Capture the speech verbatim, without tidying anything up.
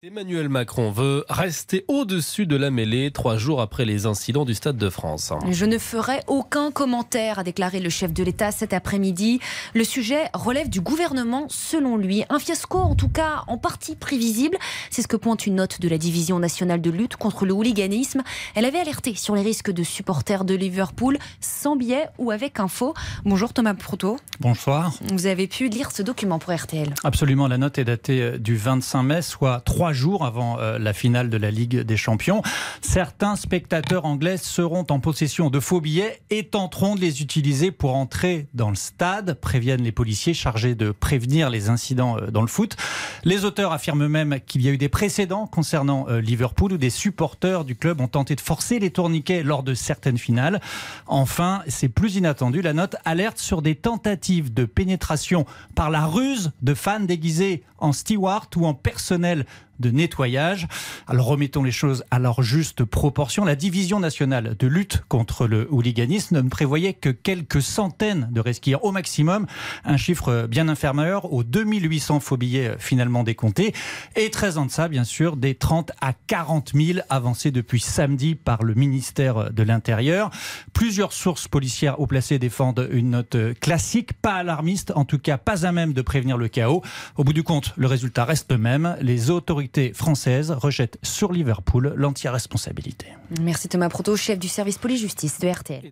Emmanuel Macron veut rester au-dessus de la mêlée trois jours après les incidents du Stade de France. Je ne ferai aucun commentaire, a déclaré le chef de l'État cet après-midi. Le sujet relève du gouvernement, selon lui. Un fiasco, en tout cas, en partie prévisible. C'est ce que pointe une note de la Division nationale de lutte contre le hooliganisme. Elle avait alerté sur les risques de supporters de Liverpool, sans biais ou avec info. Bonjour Thomas Proutot. Bonsoir. Vous avez pu lire ce document pour R T L. Absolument, la note est datée du vingt-cinq mai, soit trois jours avant euh, la finale de la Ligue des Champions. Certains spectateurs anglais seront en possession de faux billets et tenteront de les utiliser pour entrer dans le stade, préviennent les policiers chargés de prévenir les incidents euh, dans le foot. Les auteurs affirment même qu'il y a eu des précédents concernant euh, Liverpool où des supporters du club ont tenté de forcer les tourniquets lors de certaines finales. Enfin, c'est plus inattendu, la note alerte sur des tentatives de pénétration par la ruse de fans déguisés en steward ou en personnel de nettoyage. Alors remettons les choses à leur juste proportion. La Division nationale de lutte contre le hooliganisme ne prévoyait que quelques centaines de resquires au maximum, un chiffre bien inférieur aux deux mille huit cents faux billets finalement décomptés. Et treize ans de ça, bien sûr, des trente à quarante mille avancés depuis samedi par le ministère de l'Intérieur. Plusieurs sources policières haut placées défendent une note classique, pas alarmiste, en tout cas pas à même de prévenir le chaos. Au bout du compte, le résultat reste le même. Les autorités françaises rejettent sur Liverpool l'entière responsabilité. Merci Thomas Proutot, chef du service police-justice de R T L.